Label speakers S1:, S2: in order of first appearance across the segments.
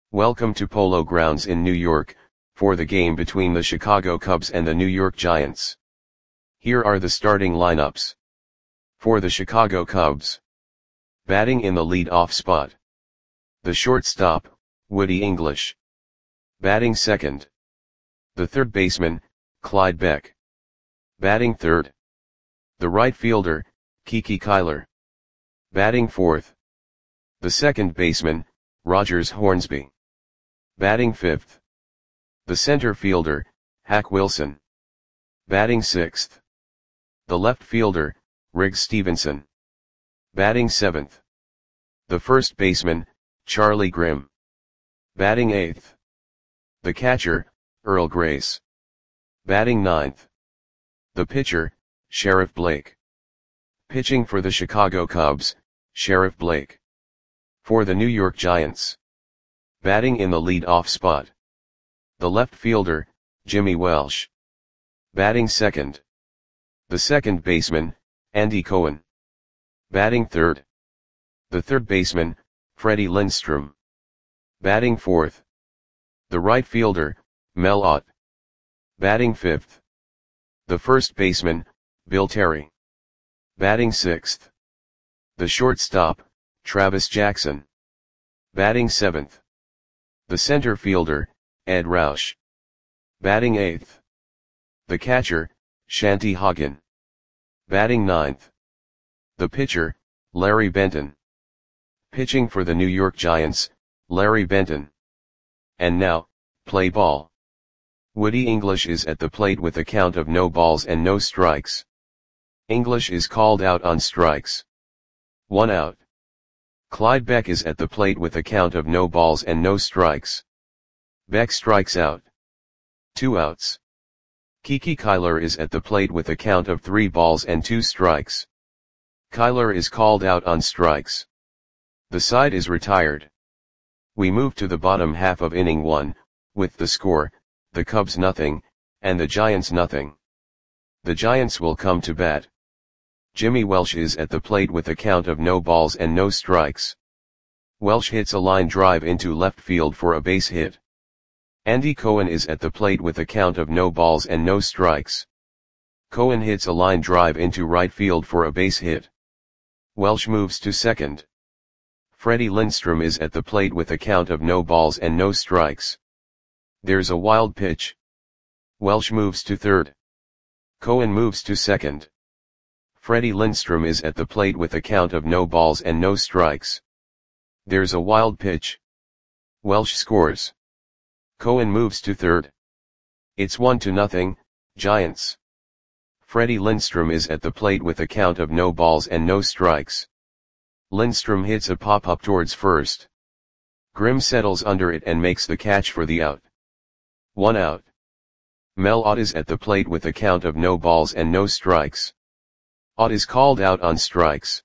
S1: Welcome to Polo Grounds in New York, for the game between the Chicago Cubs and the New York Giants. Here are the starting lineups. For the Chicago Cubs. Batting in the lead-off spot. The shortstop, Woody English. Batting second. The third baseman, Clyde Beck. Batting third. The right fielder, Kiki Kyler. Batting fourth. The second baseman, Rogers Hornsby. Batting fifth. The center fielder, Hack Wilson. Batting sixth. The left fielder, Riggs Stephenson. Batting seventh. The first baseman, Charlie Grimm. Batting eighth. The catcher, Earl Grace. Batting ninth. The pitcher, Sheriff Blake. Pitching for the Chicago Cubs, Sheriff Blake. For the New York Giants. Batting in the lead-off spot. The left fielder, Jimmy Welsh. Batting second. The second baseman, Andy Cohen. Batting third. The third baseman, Freddie Lindstrom. Batting fourth. The right fielder, Mel Ott. Batting fifth. The first baseman, Bill Terry. Batting sixth. The shortstop, Travis Jackson. Batting seventh. The center fielder, Ed Roush. Batting eighth. The catcher, Shanty Hagen. Batting ninth. The pitcher, Larry Benton. Pitching for the New York Giants, Larry Benton. And now, play ball. Woody English is at the plate with a count of no balls and no strikes. English is called out on strikes. 1 out. Clyde Beck is at the plate with a count of no balls and no strikes. Beck strikes out. 2 outs. Kiki Kyler is at the plate with a count of 3 balls and 2 strikes. Kyler is called out on strikes. The side is retired. We move to the bottom half of inning 1, with the score, the Cubs nothing, and the Giants nothing. The Giants will come to bat. Jimmy Welsh is at the plate with a count of no balls and no strikes. Welsh hits a line drive into left field for a base hit. Andy Cohen is at the plate with a count of no balls and no strikes. Cohen hits a line drive into right field for a base hit. Welsh moves to second. Freddie Lindstrom is at the plate with a count of no balls and no strikes. There's a wild pitch. Welsh moves to third. Cohen moves to second. Freddie Lindstrom is at the plate with a count of no balls and no strikes. There's a wild pitch. Welsh scores. Cohen moves to third. It's 1-0, Giants. Freddie Lindstrom is at the plate with a count of no balls and no strikes. Lindstrom hits a pop-up towards first. Grimm settles under it and makes the catch for the out. 1 out. Mel Ott is at the plate with a count of no balls and no strikes. Ott is called out on strikes.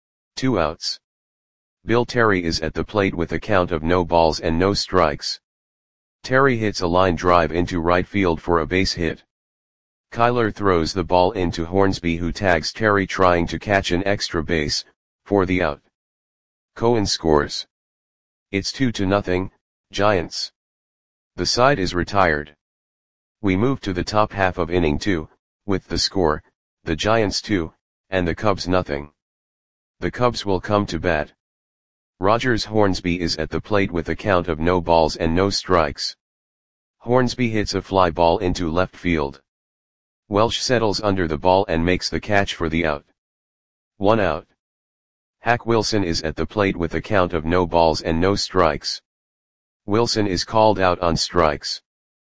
S1: 2 outs. Bill Terry is at the plate with a count of no balls and no strikes. Terry hits a line drive into right field for a base hit. Kyler throws the ball into Hornsby, who tags Terry trying to catch an extra base, for the out. Cohen scores. It's 2-0, Giants. The side is retired. We move to the top half of inning 2, with the score, the Giants 2, and the Cubs nothing. The Cubs will come to bat. Rogers Hornsby is at the plate with a count of no balls and no strikes. Hornsby hits a fly ball into left field. Welsh settles under the ball and makes the catch for the out. 1 out. Hack Wilson is at the plate with a count of no balls and no strikes. Wilson is called out on strikes.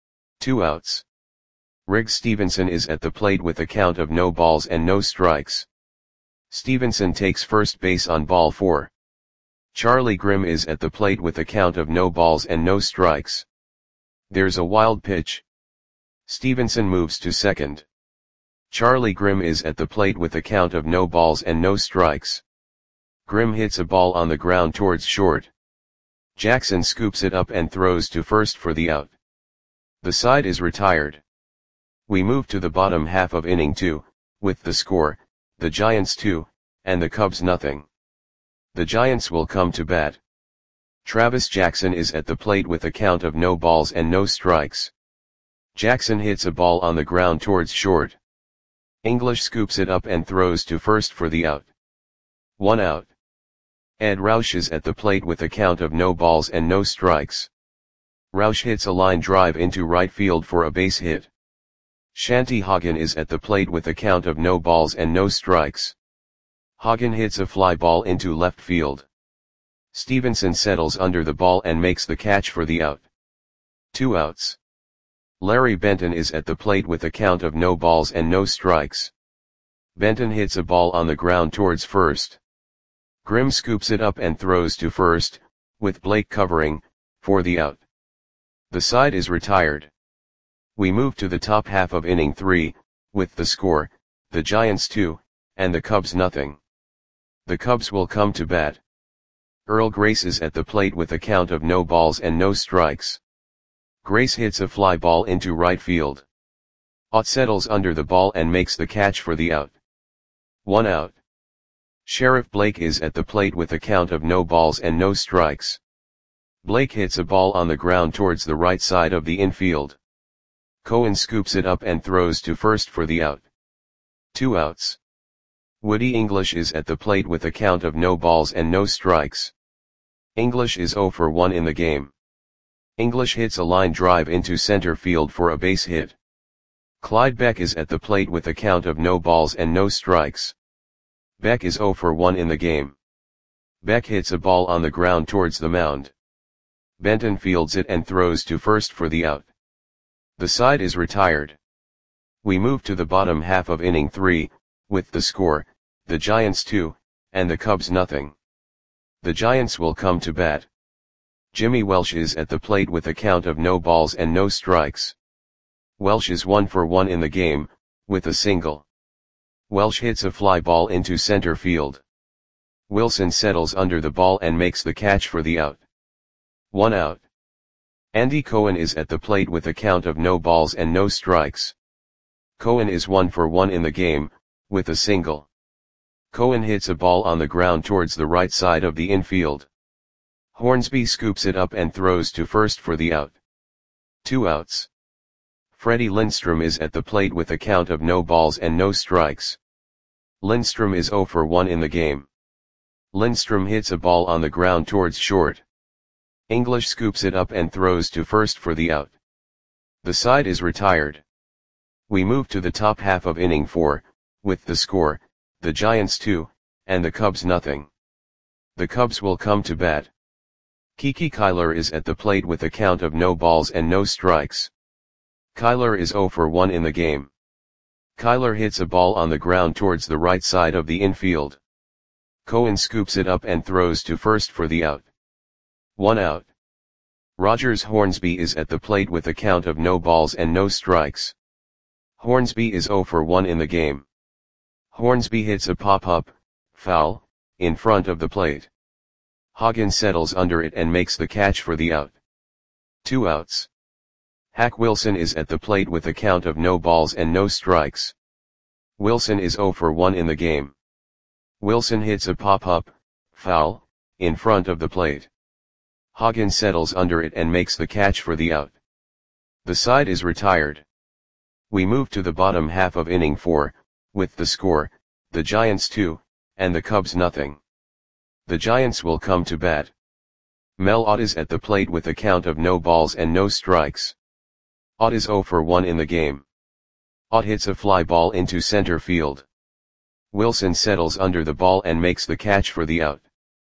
S1: 2 outs. Riggs Stephenson is at the plate with a count of no balls and no strikes. Stephenson takes first base on ball 4. Charlie Grimm is at the plate with a count of no balls and no strikes. There's a wild pitch. Stephenson moves to second. Charlie Grimm is at the plate with a count of no balls and no strikes. Grimm hits a ball on the ground towards short. Jackson scoops it up and throws to first for the out. The side is retired. We move to the bottom half of inning 2, with the score, the Giants 2, and the Cubs nothing. The Giants will come to bat. Travis Jackson is at the plate with a count of no balls and no strikes. Jackson hits a ball on the ground towards short. English scoops it up and throws to first for the out. 1 out. Ed Roush is at the plate with a count of no balls and no strikes. Roush hits a line drive into right field for a base hit. Shanti Hagen is at the plate with a count of no balls and no strikes. Hagen hits a fly ball into left field. Stevenson settles under the ball and makes the catch for the out. 2 outs. Larry Benton is at the plate with a count of no balls and no strikes. Benton hits a ball on the ground towards first. Grimm scoops it up and throws to first, with Blake covering, for the out. The side is retired. We move to the top half of inning 3, with the score, the Giants 2, and the Cubs nothing. The Cubs will come to bat. Earl Grace is at the plate with a count of no balls and no strikes. Grace hits a fly ball into right field. Ott settles under the ball and makes the catch for the out. 1 out. Sheriff Blake is at the plate with a count of no balls and no strikes. Blake hits a ball on the ground towards the right side of the infield. Cohen scoops it up and throws to first for the out. 2 outs. Woody English is at the plate with a count of no balls and no strikes. English is 0 for 1 in the game. English hits a line drive into center field for a base hit. Clyde Beck is at the plate with a count of no balls and no strikes. Beck is 0 for 1 in the game. Beck hits a ball on the ground towards the mound. Benton fields it and throws to first for the out. The side is retired. We move to the bottom half of inning 3, with the score, the Giants 2, and the Cubs nothing. The Giants will come to bat. Jimmy Welsh is at the plate with a count of no balls and no strikes. Welsh is 1 for 1 in the game, with a single. Welsh hits a fly ball into center field. Wilson settles under the ball and makes the catch for the out. 1 out. Andy Cohen is at the plate with a count of no balls and no strikes. Cohen is 1 for 1 in the game, with a single. Cohen hits a ball on the ground towards the right side of the infield. Hornsby scoops it up and throws to first for the out. 2 outs. Freddie Lindstrom is at the plate with a count of no balls and no strikes. Lindstrom is 0 for 1 in the game. Lindstrom hits a ball on the ground towards short. English scoops it up and throws to first for the out. The side is retired. We move to the top half of inning 4, with the score, the Giants 2, and the Cubs nothing. The Cubs will come to bat. Kiki Kyler is at the plate with a count of no balls and no strikes. Kyler is 0 for 1 in the game. Kyler hits a ball on the ground towards the right side of the infield. Cohen scoops it up and throws to first for the out. 1 out. Rogers Hornsby is at the plate with a count of no balls and no strikes. Hornsby is 0 for 1 in the game. Hornsby hits a pop-up, foul, in front of the plate. Hagen settles under it and makes the catch for the out. 2 outs. Hack Wilson is at the plate with a count of no balls and no strikes. Wilson is 0 for 1 in the game. Wilson hits a pop-up, foul, in front of the plate. Hagen settles under it and makes the catch for the out. The side is retired. We move to the bottom half of inning 4, with the score, the Giants 2, and the Cubs nothing. The Giants will come to bat. Mel Ott is at the plate with a count of no balls and no strikes. Ott is 0 for 1 in the game. Ott hits a fly ball into center field. Wilson settles under the ball and makes the catch for the out.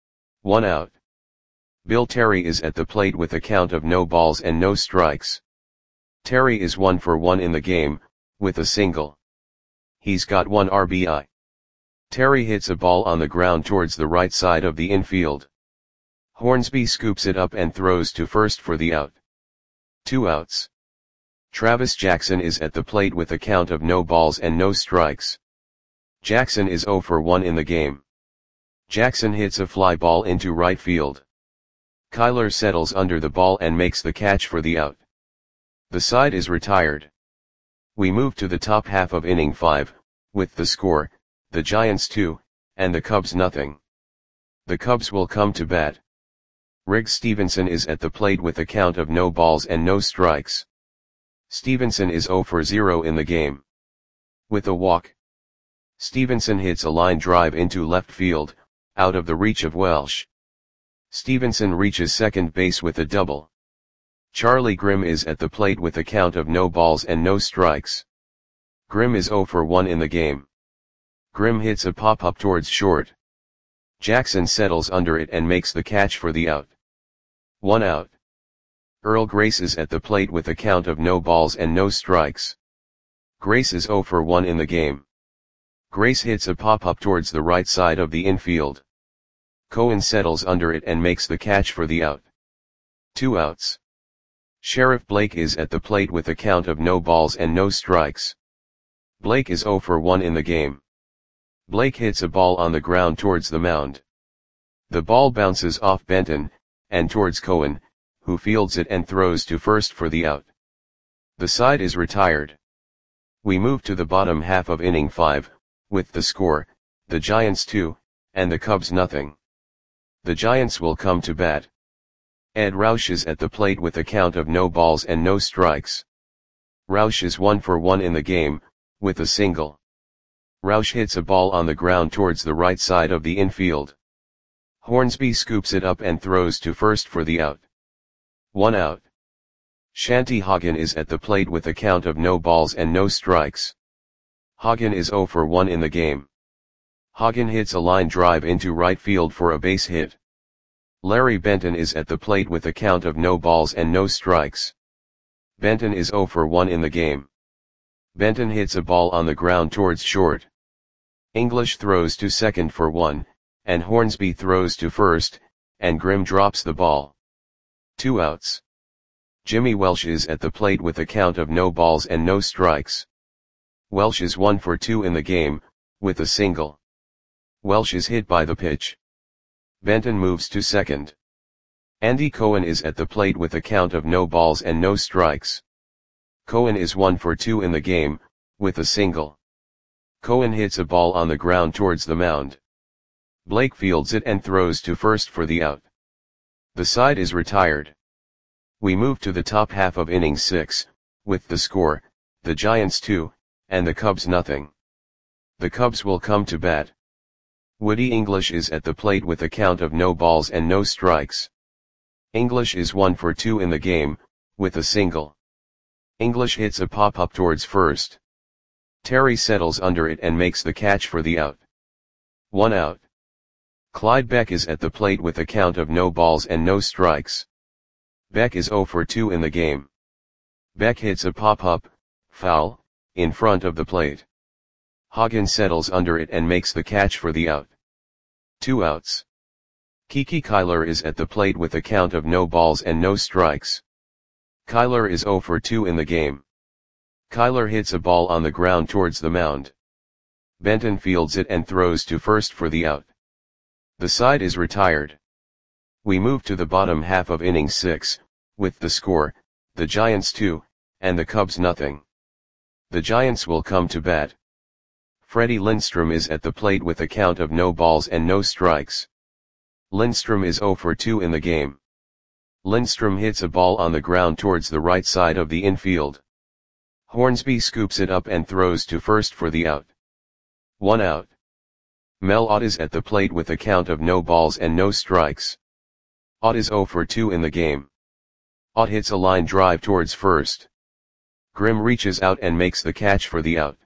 S1: 1 out. Bill Terry is at the plate with a count of no balls and no strikes. Terry is 1 for 1 in the game, with a single. He's got 1 RBI. Terry hits a ball on the ground towards the right side of the infield. Hornsby scoops it up and throws to first for the out. 2 outs. Travis Jackson is at the plate with a count of no balls and no strikes. Jackson is 0 for 1 in the game. Jackson hits a fly ball into right field. Kyler settles under the ball and makes the catch for the out. The side is retired. We move to the top half of inning 5, with the score, the Giants 2, and the Cubs nothing. The Cubs will come to bat. Riggs Stevenson is at the plate with a count of no balls and no strikes. Stevenson is 0 for 0 in the game. With a walk, Stevenson hits a line drive into left field, out of the reach of Welsh. Stevenson reaches second base with a double. Charlie Grimm is at the plate with a count of no balls and no strikes. Grimm is 0 for 1 in the game. Grimm hits a pop-up towards short. Jackson settles under it and makes the catch for the out. 1 out. Earl Grace is at the plate with a count of no balls and no strikes. Grace is 0 for 1 in the game. Grace hits a pop-up towards the right side of the infield. Cohen settles under it and makes the catch for the out. 2 outs. Sheriff Blake is at the plate with a count of no balls and no strikes. Blake is 0 for 1 in the game. Blake hits a ball on the ground towards the mound. The ball bounces off Benton, and towards Cohen, who fields it and throws to first for the out. The side is retired. We move to the bottom half of inning 5, with the score, the Giants 2, and the Cubs nothing. The Giants will come to bat. Ed Roush is at the plate with a count of no balls and no strikes. Roush is 1 for 1 in the game, with a single. Roush hits a ball on the ground towards the right side of the infield. Hornsby scoops it up and throws to first for the out. 1 out. Shanty Hagen is at the plate with a count of no balls and no strikes. Hagen is 0 for 1 in the game. Hagen hits a line drive into right field for a base hit. Larry Benton is at the plate with a count of no balls and no strikes. Benton is 0 for 1 in the game. Benton hits a ball on the ground towards short. English throws to second for 1, and Hornsby throws to first, and Grimm drops the ball. 2 outs. Jimmy Welsh is at the plate with a count of no balls and no strikes. Welsh is 1 for 2 in the game, with a single. Welsh is hit by the pitch. Benton moves to second. Andy Cohen is at the plate with a count of no balls and no strikes. Cohen is 1 for 2 in the game, with a single. Cohen hits a ball on the ground towards the mound. Blake fields it and throws to first for the out. The side is retired. We move to the top half of inning 6, with the score, the Giants 2, and the Cubs nothing. The Cubs will come to bat. Woody English is at the plate with a count of no balls and no strikes. English is 1 for 2 in the game, with a single. English hits a pop-up towards first. Terry settles under it and makes the catch for the out. 1 out. Clyde Beck is at the plate with a count of no balls and no strikes. Beck is 0 for 2 in the game. Beck hits a pop-up, foul, in front of the plate. Hagen settles under it and makes the catch for the out. 2 outs. Kiki Kyler is at the plate with a count of no balls and no strikes. Kyler is 0 for 2 in the game. Kyler hits a ball on the ground towards the mound. Benton fields it and throws to first for the out. The side is retired. We move to the bottom half of inning 6, with the score, the Giants 2, and the Cubs nothing. The Giants will come to bat. Freddie Lindstrom is at the plate with a count of no balls and no strikes. Lindstrom is 0 for 2 in the game. Lindstrom hits a ball on the ground towards the right side of the infield. Hornsby scoops it up and throws to first for the out. 1 out. Mel Ott is at the plate with a count of no balls and no strikes. Ott is 0 for 2 in the game. Ott hits a line drive towards first. Grimm reaches out and makes the catch for the out.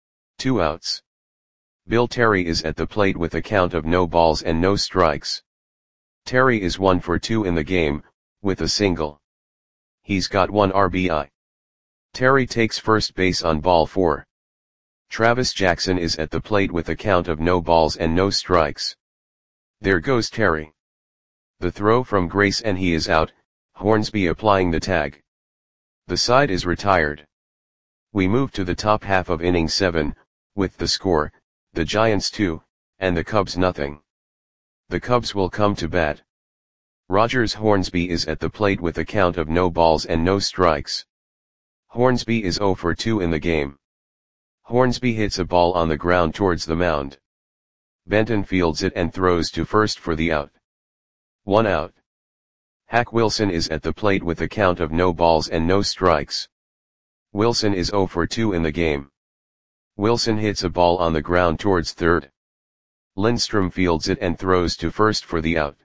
S1: 2 outs. Bill Terry is at the plate with a count of no balls and no strikes. Terry is 1 for 2 in the game, with a single. He's got 1 RBI. Terry takes first base on ball 4. Travis Jackson is at the plate with a count of no balls and no strikes. There goes Terry. The throw from Grace and he is out, Hornsby applying the tag. The side is retired. We move to the top half of inning 7, with the score, the Giants 2, and the Cubs nothing. The Cubs will come to bat. Rogers Hornsby is at the plate with a count of no balls and no strikes. Hornsby is 0 for 2 in the game. Hornsby hits a ball on the ground towards the mound. Benton fields it and throws to first for the out. 1 out. Hack Wilson is at the plate with a count of no balls and no strikes. Wilson is 0 for 2 in the game. Wilson hits a ball on the ground towards third. Lindstrom fields it and throws to first for the out.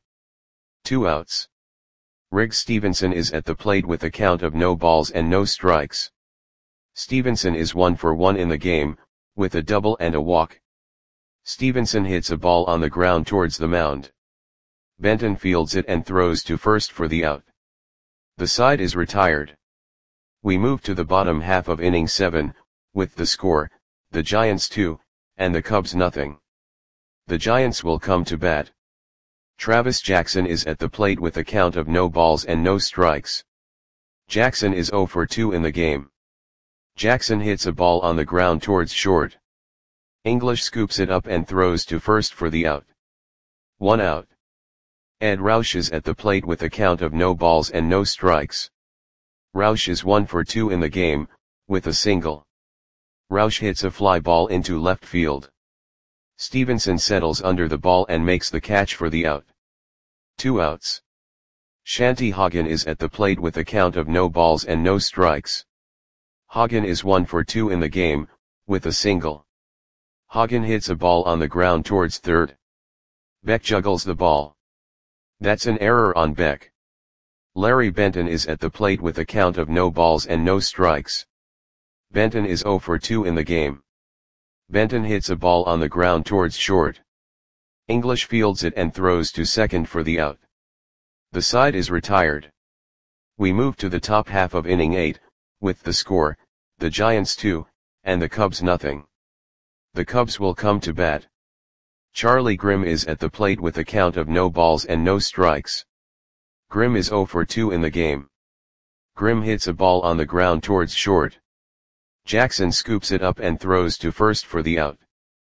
S1: 2 outs. Riggs Stevenson is at the plate with a count of no balls and no strikes. Stevenson is 1 for 1 in the game, with a double and a walk. Stevenson hits a ball on the ground towards the mound. Benton fields it and throws to first for the out. The side is retired. We move to the bottom half of inning 7, with the score, the Giants 2, and the Cubs nothing. The Giants will come to bat. Travis Jackson is at the plate with a count of no balls and no strikes. Jackson is 0 for 2 in the game. Jackson hits a ball on the ground towards short. English scoops it up and throws to first for the out. 1 out. Ed Roush is at the plate with a count of no balls and no strikes. Roush is 1 for 2 in the game, with a single. Roush hits a fly ball into left field. Stevenson settles under the ball and makes the catch for the out. 2 outs. Shanti Hagen is at the plate with a count of no balls and no strikes. Hagen is 1 for 2 in the game, with a single. Hagen hits a ball on the ground towards third. Beck juggles the ball. That's an error on Beck. Larry Benton is at the plate with a count of no balls and no strikes. Benton is 0 for 2 in the game. Benton hits a ball on the ground towards short. English fields it and throws to second for the out. The side is retired. We move to the top half of inning 8, with the score, the Giants 2, and the Cubs nothing. The Cubs will come to bat. Charlie Grimm is at the plate with a count of no balls and no strikes. Grimm is 0 for 2 in the game. Grimm hits a ball on the ground towards short. Jackson scoops it up and throws to first for the out.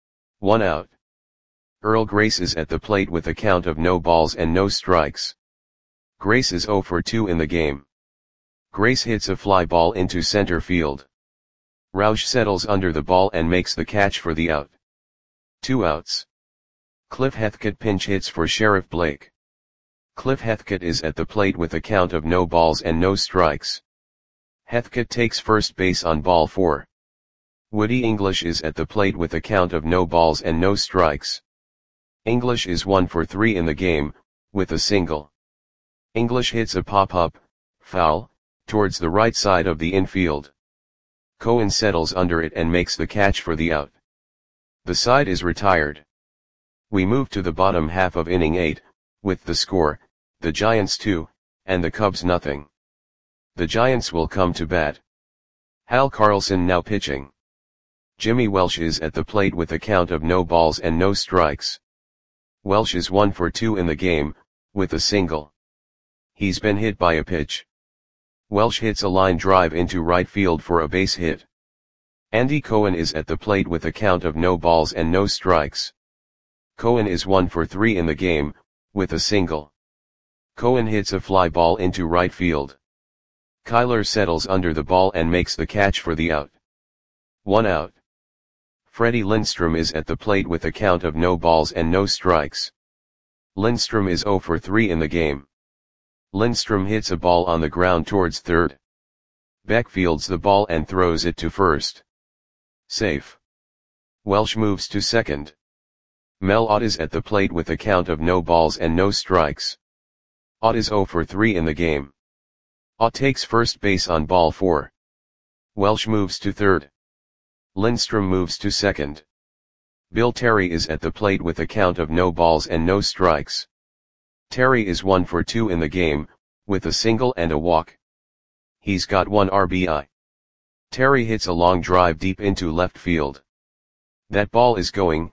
S1: 1 out. Earl Grace is at the plate with a count of no balls and no strikes. Grace is 0 for 2 in the game. Grace hits a fly ball into center field. Roush settles under the ball and makes the catch for the out. 2 outs. Cliff Heathcote pinch hits for Sheriff Blake. Cliff Heathcote is at the plate with a count of no balls and no strikes. Heathcote takes first base on ball 4. Woody English is at the plate with a count of no balls and no strikes. English is 1 for 3 in the game, with a single. English hits a pop-up, foul, towards the right side of the infield. Cohen settles under it and makes the catch for the out. The side is retired. We move to the bottom half of inning 8, with the score, the Giants 2, and the Cubs nothing. The Giants will come to bat. Hal Carlson now pitching. Jimmy Welsh is at the plate with a count of no balls and no strikes. Welsh is 1 for 2 in the game, with a single. He's been hit by a pitch. Welsh hits a line drive into right field for a base hit. Andy Cohen is at the plate with a count of no balls and no strikes. Cohen is 1 for 3 in the game, with a single. Cohen hits a fly ball into right field. Kyler settles under the ball and makes the catch for the out. 1 out. Freddie Lindstrom is at the plate with a count of no balls and no strikes. Lindstrom is 0 for 3 in the game. Lindstrom hits a ball on the ground towards third. Beck fields the ball and throws it to first. Safe. Welsh moves to second. Mel Ott is at the plate with a count of no balls and no strikes. Ott is 0 for 3 in the game. Ott takes first base on ball 4. Welsh moves to third. Lindstrom moves to second. Bill Terry is at the plate with a count of no balls and no strikes. Terry is 1 for 2 in the game, with a single and a walk. He's got 1 RBI. Terry hits a long drive deep into left field. That ball is going,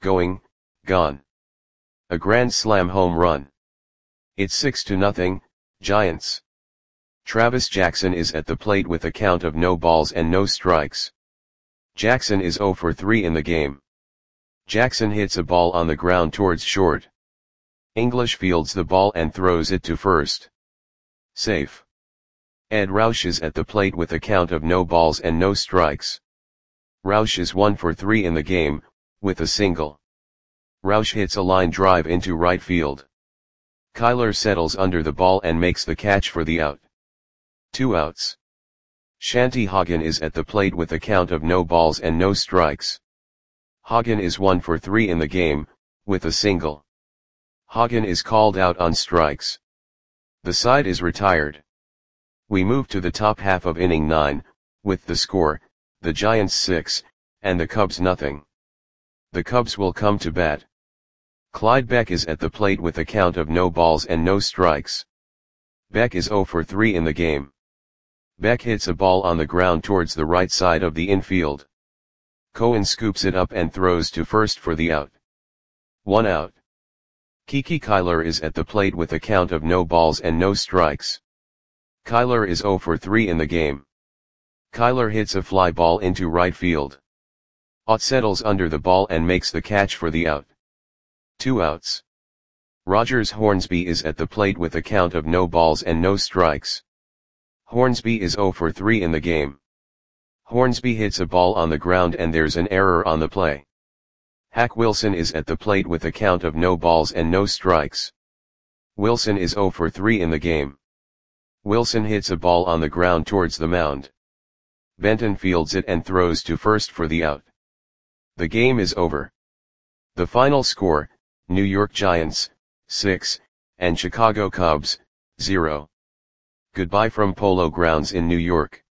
S1: gone. A grand slam home run. It's 6-0, Giants. Travis Jackson is at the plate with a count of no balls and no strikes. Jackson is 0 for 3 in the game. Jackson hits a ball on the ground towards short. English fields the ball and throws it to first. Safe. Ed Roush is at the plate with a count of no balls and no strikes. Roush is 1 for 3 in the game, with a single. Roush hits a line drive into right field. Kyler settles under the ball and makes the catch for the out. 2 outs. Shanti Hagen is at the plate with a count of no balls and no strikes. Hagen is 1 for 3 in the game, with a single. Hagen is called out on strikes. The side is retired. We move to the top half of inning 9, with the score, the Giants 6, and the Cubs nothing. The Cubs will come to bat. Clyde Beck is at the plate with a count of no balls and no strikes. Beck is 0 for 3 in the game. Beck hits a ball on the ground towards the right side of the infield. Cohen scoops it up and throws to first for the out. 1 out. Kiki Kyler is at the plate with a count of no balls and no strikes. Kyler is 0 for 3 in the game. Kyler hits a fly ball into right field. Ott settles under the ball and makes the catch for the out. 2 outs. Rogers Hornsby is at the plate with a count of no balls and no strikes. Hornsby is 0 for 3 in the game. Hornsby hits a ball on the ground and there's an error on the play. Hack Wilson is at the plate with a count of no balls and no strikes. Wilson is 0 for 3 in the game. Wilson hits a ball on the ground towards the mound. Benton fields it and throws to first for the out. The game is over. The final score, New York Giants, 6, and Chicago Cubs, 0. Goodbye from Polo Grounds in New York.